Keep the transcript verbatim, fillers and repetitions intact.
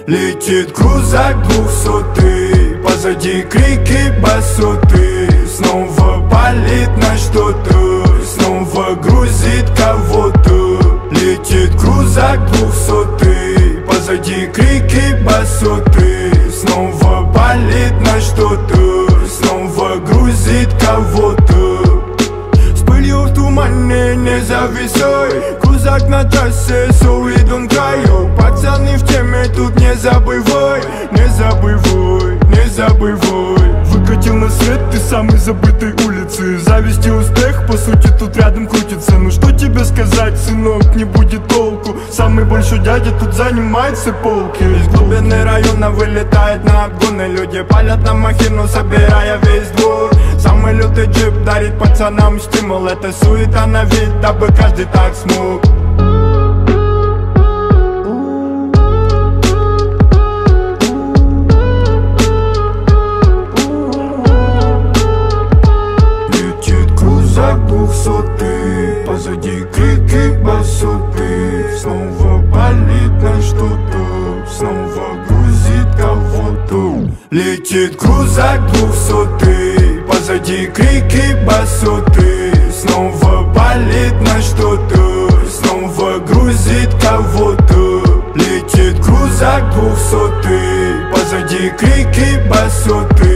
Летит крузак двухсотый, позади крики басоты. Снова палит на что-то, снова грузит кого-то. Летит крузак двухсотый, позади крики басоты. Снова палит на что-то, снова грузит кого-то. С пылью в тумане не зависай, крузак на трассе, so we don't cry. Пацаны в теме, тут не забывай, не забывай, не забывай. Выкатил на свет ты самой забытой улицы. Зависть и успех, по сути, тут рядом крутится. Ну что тебе сказать, сынок, не будет толку. Самый большой дядя тут занимает все полки. Из глубины района вылетает на обгоны. Люди палят на махину, собирая весь двор. Самый лютый джип дарит пацанам стимул. Это суета на вид, дабы каждый так смог. Двухсотый, позади крики басоты. Снова палит на что-то, снова грузит кого-то. Летит крузак двухсотый, позади крики басоты. Снова палит на что-то, снова грузит кого-то. Летит крузак двухсотый, позади крики басоты.